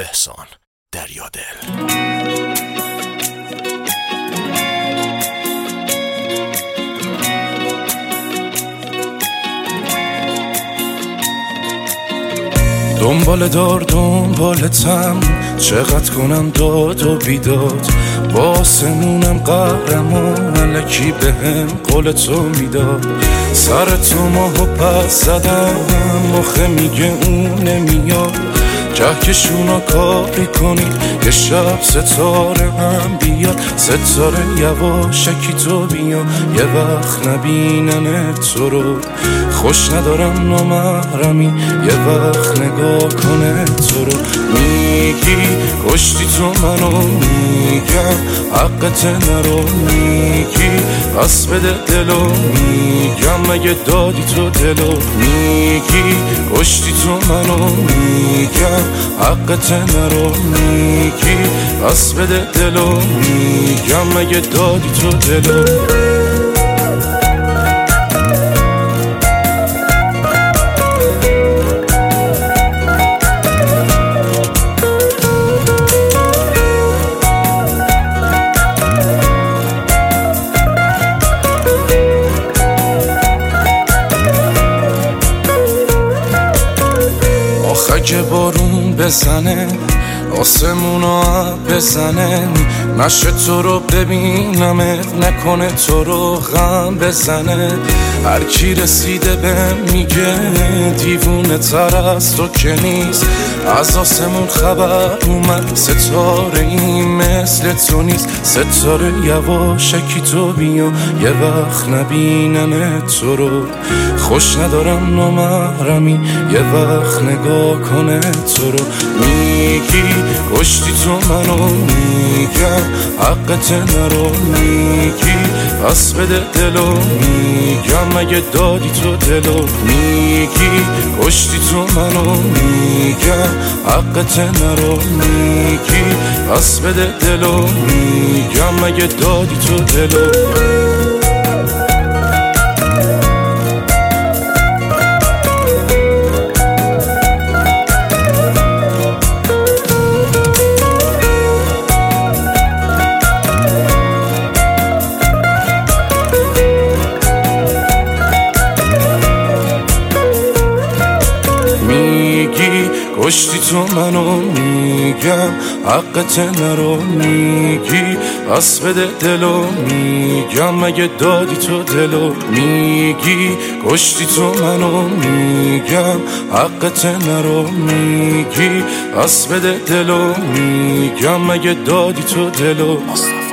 احسان دریادل. دنبالتم چقدر کنم داد و بیداد، با آسمونم قهرم و ملکی بهم قول تو میداد. سر تو ماهو پس زدم، مخه میگه اون نمیاد. کهکشونا کاری کنید یه شب ستاره هم بیاد. ستاره یواشکی تو بیا، یه وقت نبینن تو رو. خوش ندارم نامحرمی، یه وقت نگاه کنه تو رو. میگی کشتی تو منو، میگم حقت نرو. میگی پس بده دلو، میگم مگه دادی تو دلو. میگی کشتی تو منو، میگم حقت نرو. میگی پس بده دلو، میگم مگه دادی تو دلو. اگه بارون بزنه آسمونا بزنه، نشه تو رو ببینمت، نکنه تو رو غم بزنه. هر کی رسیده به میگه دیوونه تر از تو که نیست. از آسمون خبر اومد ستاره این مثل تو نیست. ستاره یواشکی تو بیا، یه وقت نبینن تو رو. خوش ندارم نامحرمی، یه وقت نگاه کنه تو رو. میگی کشتی تو منو، میگم حقت نرو. میگی پس بده دلو، میگم مگه دادی تو دلو. میگی کشتی تو منو، میگم حقت نرو. میگی پس بده دلو، میگم مگه دادی تو دلو. میگی کشتی تو منو، میگم حقت نرو. میگی پس بده دلو، میگم مگه دادی تو دلو. میگی کشتی تو منو، میگم حقت نرو. میگی پس بده دلو، میگم مگه دادی تو دلو.